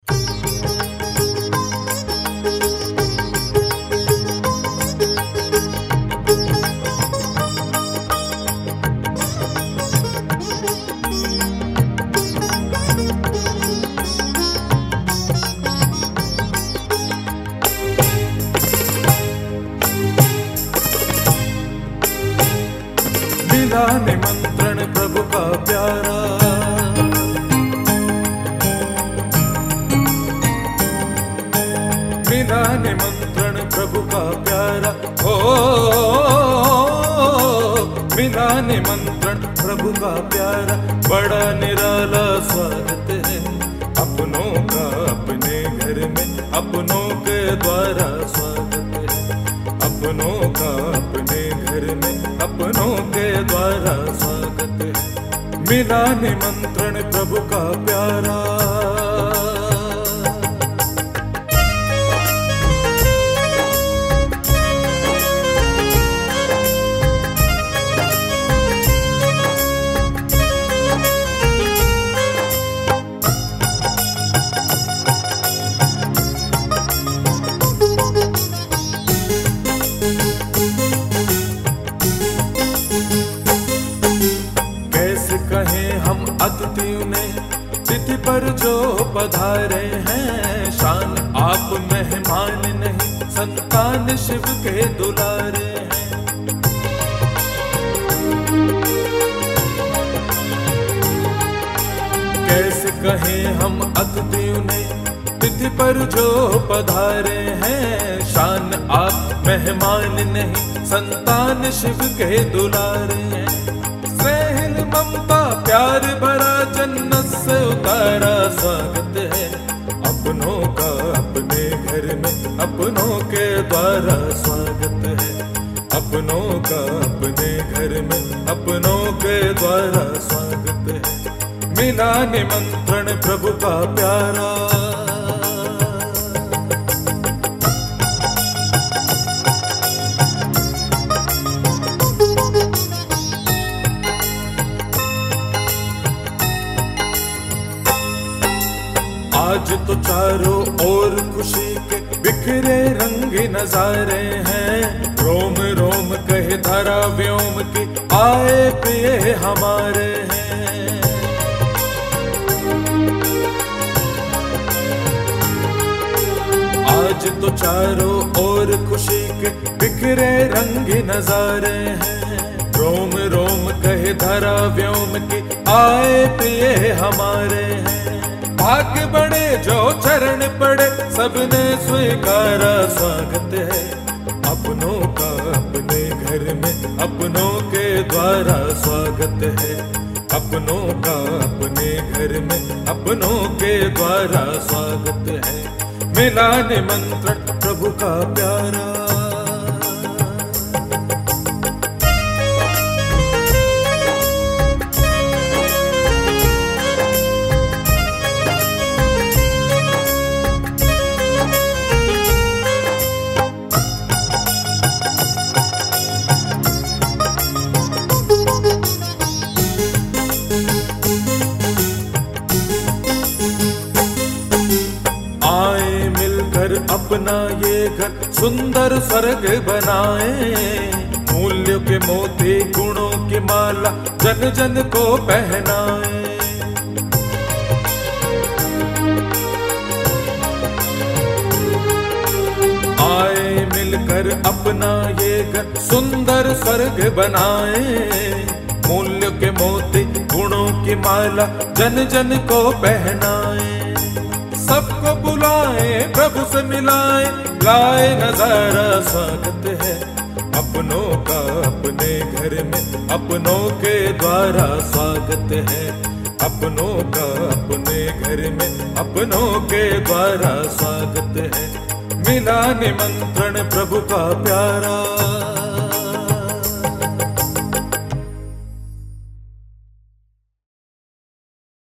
मिला निमंत्रण प्रभु का प्यारा, मिला निमंत्रण प्रभु का प्यारा, ओ मिला निमंत्रण प्रभु का प्यारा। बड़ा निराला स्वागत है अपनों का अपने घर में, अपनों के द्वारा स्वागत है अपनों का अपने घर में, अपनों के द्वारा स्वागत है। मिला निमंत्रण प्रभु का प्यारा। कहें हम अतिथियों ने तिथि पर जो पधारे हैं, शान आप मेहमान नहीं संतान शिव के दुलारे हैं। कैसे कहें हम अतिथियों ने तिथि पर जो पधारे हैं, शान आप मेहमान नहीं संतान शिव के दुलारे हैं। स्नेह ममता प्यार भरा जन्नत से उतारा स्वागत है अपनों का अपने घर में, अपनों के द्वारा स्वागत है अपनों का अपने घर में, अपनों के द्वारा स्वागत है। मिला निमंत्रण प्रभु का प्यारा। आज तो चारों ओर खुशी के बिखरे रंग नजारे हैं, रोम रोम कहे धरा व्योम की आए पिए हमारे हैं। आज तो चारों ओर खुशी के बिखरे रंग नजारे हैं, रोम रोम कहे धरा व्योम की आए पिए हमारे हैं। भाग्य बड़े जो चरण पड़े सबने स्वीकारा स्वागत है अपनों का अपने घर में, अपनों के द्वारा स्वागत है अपनों का अपने घर में, अपनों के द्वारा स्वागत है। मिला निमंत्रण प्रभु का प्यारा। अपना ये घर सुंदर स्वर्ग बनाए, मूल्यों के मोती गुणों की माला जन जन को पहनाए। आए मिलकर अपना ये घर सुंदर स्वर्ग बनाए, मूल्यों के मोती गुणों की माला जन जन को पहनाए। सबको बुलाए प्रभु से मिलाए, लाए नजारा स्वागत है अपनों का अपने घर में, अपनों के द्वारा स्वागत है अपनों का अपने घर में, अपनों के द्वारा स्वागत है। मिला निमंत्रण प्रभु का प्यारा।